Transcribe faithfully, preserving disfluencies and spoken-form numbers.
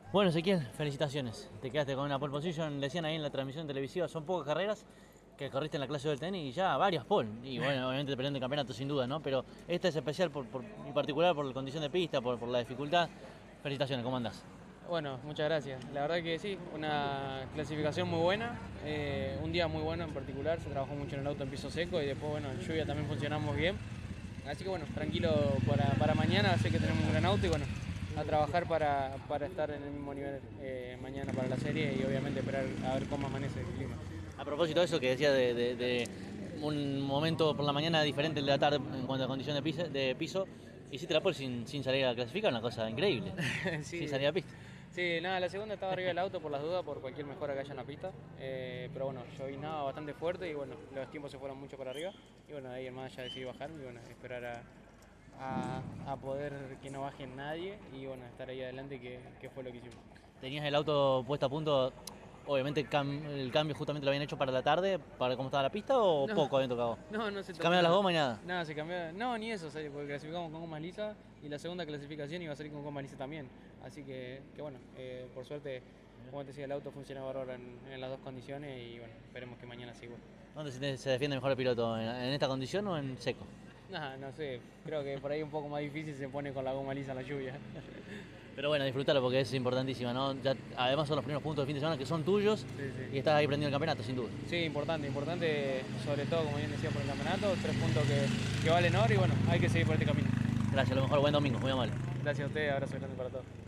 Bueno, Ezequiel, felicitaciones. Te quedaste con una pole position, decían ahí en la transmisión televisiva, son pocas carreras que corriste en la clase del tenis y ya varias pole. Y bueno, obviamente peleando el campeonato sin duda, ¿no? Pero esta es especial por, por, en particular por la condición de pista, por, por la dificultad. Felicitaciones, ¿cómo andás? Bueno, muchas gracias. La verdad que sí, una clasificación muy buena, eh, un día muy bueno en particular, se trabajó mucho en el auto en piso seco y después, bueno, en lluvia también funcionamos bien. Así que bueno, tranquilo para, para mañana, sé que tenemos un gran auto y bueno, a trabajar para, para estar en el mismo nivel eh, mañana para la serie y obviamente esperar a ver cómo amanece el clima. A propósito de eso que decía de, de, de un momento por la mañana diferente al de la tarde en cuanto a condición de piso, de piso hiciste la pole sin, sin salir a clasificar, una cosa increíble, Sí. sin salir a pista. Sí, nada, la segunda estaba arriba del auto por las dudas, por cualquier mejora que haya en la pista. Eh, pero bueno, llovinaba bastante fuerte y bueno, los tiempos se fueron mucho para arriba. Y bueno, ahí el más ya decidí bajar y bueno, esperar a, a, a poder que no baje nadie y bueno, estar ahí adelante que, que fue lo que hicimos. Tenías el auto puesto a punto, obviamente cam, el cambio justamente lo habían hecho para la tarde, para cómo estaba la pista o No. poco habían tocado. No, no se tocó ¿Cambiaron las nada. gomas y nada? Nada, se cambió. No, ni eso, o sea, porque clasificamos con goma lisa y la segunda clasificación iba a salir con goma lisa también. Así que, que bueno, eh, por suerte, como te decía, el auto funciona bárbaro en, en las dos condiciones y bueno, esperemos que mañana siga igual. ¿Dónde se, se defiende mejor el piloto? ¿En, en esta condición o en seco? Nada, no sé, creo que por ahí un poco más difícil se pone con la goma lisa en la lluvia. Pero bueno, disfrútalo porque es importantísima, ¿no? Ya, además son los primeros puntos del fin de semana que son tuyos, Sí, sí. y estás ahí prendiendo el campeonato, sin duda. Sí, importante, importante, sobre todo, como bien decía, por el campeonato, tres puntos que, que valen oro y bueno, hay que seguir por este camino. Gracias, a lo mejor buen domingo, muy amable. Gracias a ustedes, abrazo grande para todos.